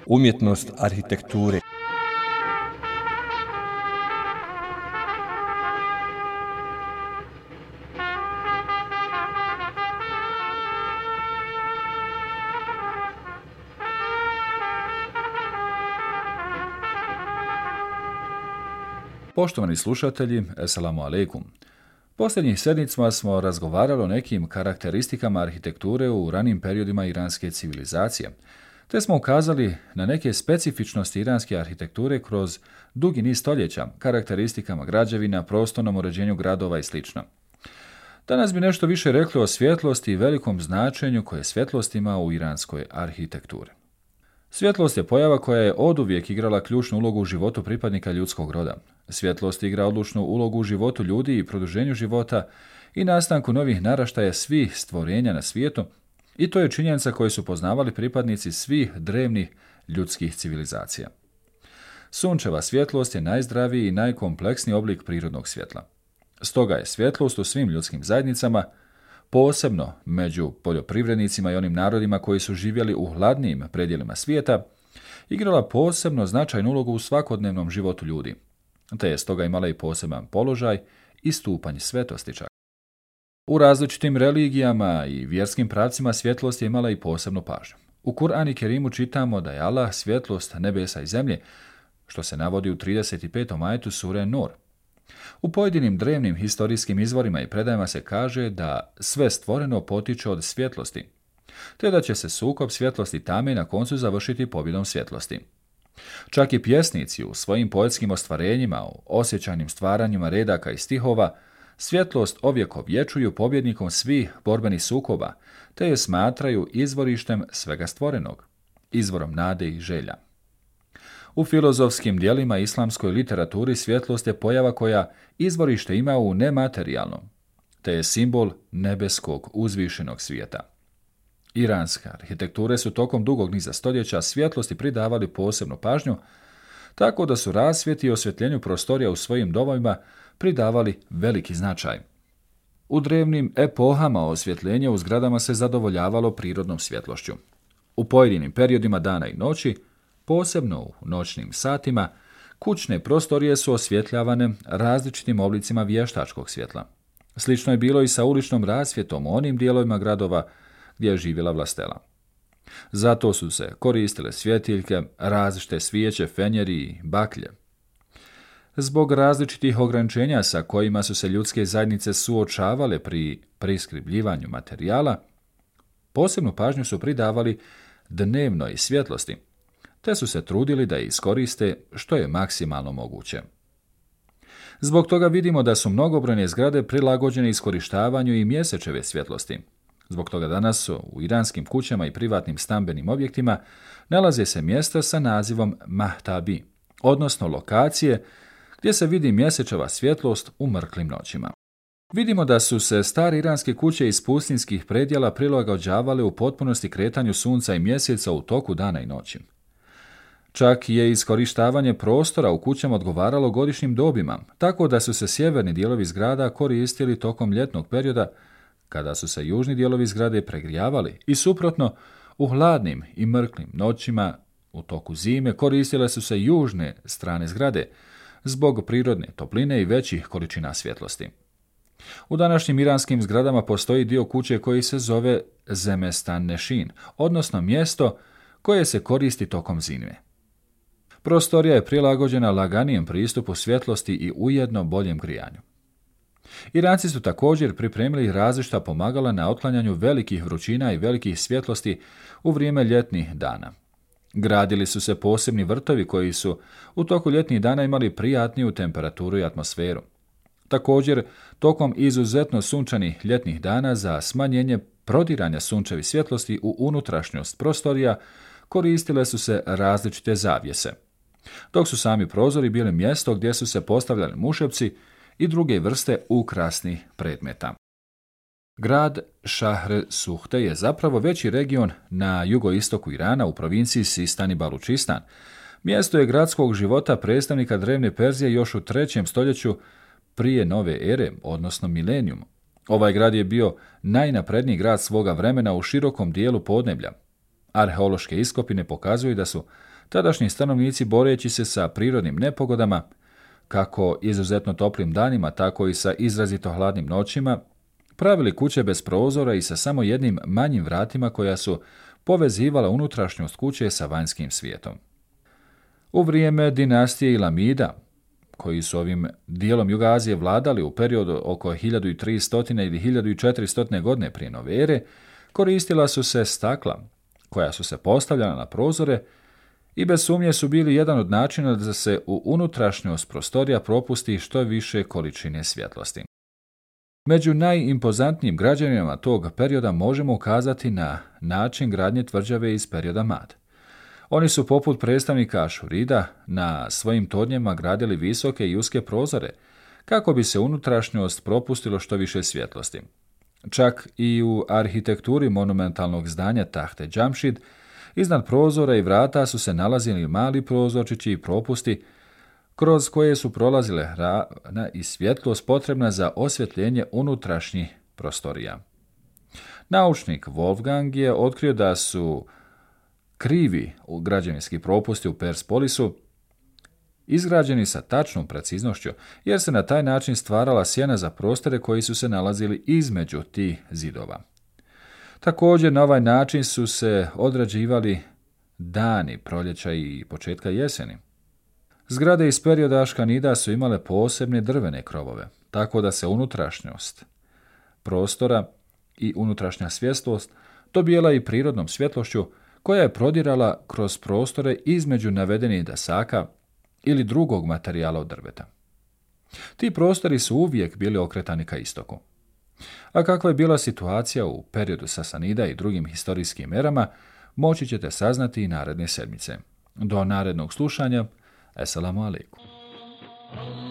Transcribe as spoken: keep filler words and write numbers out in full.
Umjetnost arhitekture. Poštovani slušatelji, eselamu alejkum. Posljednjih sedmicama smo razgovarali o nekim karakteristikama arhitekture u ranim periodima iranske civilizacije, te smo ukazali na neke specifičnosti iranske arhitekture kroz dugi niz stoljeća, karakteristikama građevina, prostornom uređenju gradova i sl. Danas bi nešto više rekli o svjetlosti i velikom značenju koje svjetlost ima u iranskoj arhitekturi. Svjetlost je pojava koja je oduvijek igrala ključnu ulogu u životu pripadnika ljudskog roda. Svjetlost igra odlučnu ulogu u životu ljudi i produženju života i nastanku novih naraštaja svih stvorenja na svijetu, i to je činjenica koju su poznavali pripadnici svih drevnih ljudskih civilizacija. Sunčeva svjetlost je najzdraviji i najkompleksniji oblik prirodnog svjetla. Stoga je svjetlost u svim ljudskim zajednicama, posebno među poljoprivrednicima i onim narodima koji su živjeli u hladnijim predjelima svijeta, igrala posebno značajnu ulogu u svakodnevnom životu ljudi, te je stoga imala i poseban položaj i stupanj svetosti čak. U različitim religijama i vjerskim pravcima svjetlost je imala i posebnu pažnju. U Kur'an i Kerimu čitamo da je Allah svjetlost nebesa i zemlje, što se navodi u trideset petom ajetu sure Nur. U pojedinim drevnim historijskim izvorima i predajama se kaže da sve stvoreno potiče od svjetlosti, te da će se sukob svjetlosti tame na koncu završiti pobjedom svjetlosti. Čak i pjesnici u svojim poetskim ostvarenjima, u osjećajnim stvaranjima redaka i stihova, svjetlost ovjekovječuju pobjednikom svih borbenih sukoba, te je smatraju izvorištem svega stvorenog, izvorom nade i želja. U filozofskim dijelima i islamskoj literaturi svjetlost je pojava koja izvorište ima u nematerijalnom, te je simbol nebeskog uzvišenog svijeta. Iranske arhitekture su tokom dugog niza stoljeća svjetlosti pridavali posebnu pažnju, tako da su rasvjeti i osvjetljenju prostorija u svojim domovima pridavali veliki značaj. U drevnim epohama osvjetljenje u zgradama se zadovoljavalo prirodnom svjetlošću. U pojedinim periodima dana i noći, posebno u noćnim satima, kućne prostorije su osvjetljavane različitim oblicima vještačkog svjetla. Slično je bilo i sa uličnom rasvjetom u onim dijelovima gradova gdje je živjela vlastela. Zato su se koristile svjetiljke, različite svijeće, fenjeri i baklje. Zbog različitih ograničenja sa kojima su se ljudske zajednice suočavale pri priskrbljivanju materijala, posebnu pažnju su pridavali dnevnoj svjetlosti, te su se trudili da je iskoriste što je maksimalno moguće. Zbog toga vidimo da su mnogobrojne zgrade prilagođene iskorištavanju i mjesečeve svjetlosti. Zbog toga danas u iranskim kućama i privatnim stambenim objektima nalaze se mjesta sa nazivom mahtabi, odnosno lokacije gdje se vidi mjesečeva svjetlost u mrklim noćima. Vidimo da su se stare iranske kuće iz pustinskih predjela prilagođavale u potpunosti kretanju sunca i mjeseca u toku dana i noći. Čak je iskorištavanje prostora u kućama odgovaralo godišnjim dobima, tako da su se sjeverni dijelovi zgrada koristili tokom ljetnog perioda, kada su se južni dijelovi zgrade pregrijavali, i suprotno, u hladnim i mrklim noćima u toku zime koristile su se južne strane zgrade, zbog prirodne topline i većih količina svjetlosti. U današnjim iranskim zgradama postoji dio kuće koji se zove zemestan nešin, odnosno mjesto koje se koristi tokom zime. Prostorija je prilagođena laganijem pristupu svjetlosti i ujedno boljem grijanju. Iranci su također pripremili različita pomagala na otklanjanju velikih vrućina i velikih svjetlosti u vrijeme ljetnih dana. Gradili su se posebni vrtovi koji su u toku ljetnih dana imali prijatniju temperaturu i atmosferu. Također, tokom izuzetno sunčanih ljetnih dana za smanjenje prodiranja sunčevi svjetlosti u unutrašnjost prostorija koristile su se različite zavjese, dok su sami prozori bili mjesto gdje su se postavljali muševci i druge vrste ukrasnih predmeta. Grad Šahr Suhte je zapravo veći region na jugoistoku Irana u provinciji Sistan i Balučistan. Mjesto je gradskog života predstavnika drevne Perzije još u trećem stoljeću prije nove ere, odnosno milenijumu. Ovaj grad je bio najnapredniji grad svoga vremena u širokom dijelu podneblja. Arheološke iskopine pokazuju da su Tadašnji stanovnici, boreći se sa prirodnim nepogodama, kako izuzetno toplim danima, tako i sa izrazito hladnim noćima, pravili kuće bez prozora i sa samo jednim manjim vratima koja su povezivala unutrašnjost kuće sa vanjskim svijetom. U vrijeme dinastije Ilamida, koji su ovim dijelom Jugazije vladali u periodu oko hiljadu tristo ili hiljadu četiristo godine prije nove ere, koristila su se stakla, koja su se postavljala na prozore i bez sumnje su bili jedan od načina da se u unutrašnjost prostorija propusti što više količine svjetlosti. Među najimpozantnijim građevinama tog perioda možemo ukazati na način gradnje tvrđave iz perioda Mad. Oni su poput predstavnika Ašurida na svojim tornjima gradili visoke i uske prozore, kako bi se unutrašnjost propustilo što više svjetlosti. Čak i u arhitekturi monumentalnog zdanja Tahte Džamšid, iznad prozora i vrata su se nalazili mali prozorčići i propusti, kroz koje su prolazile hrana i svjetlost potrebna za osvjetljenje unutrašnjih prostorija. Naučnik Wolfgang je otkrio da su krivi građevinski propusti u Perspolisu izgrađeni sa tačnom preciznošću, jer se na taj način stvarala sjena za prostore koji su se nalazili između tih zidova. Također, na ovaj način su se odrađivali dani proljeća i početka jeseni. Zgrade iz perioda Aškanida su imale posebne drvene krovove, tako da se unutrašnjost prostora i unutrašnja svjetlost dobijala i prirodnom svjetlošću koja je prodirala kroz prostore između navedenih dasaka ili drugog materijala od drveta. Ti prostori su uvijek bili okretani ka istoku. A kakva je bila situacija u periodu Sasanida i drugim historijskim erama, moći ćete saznati i naredne sedmice. Do narednog slušanja, Esselamu alaikum.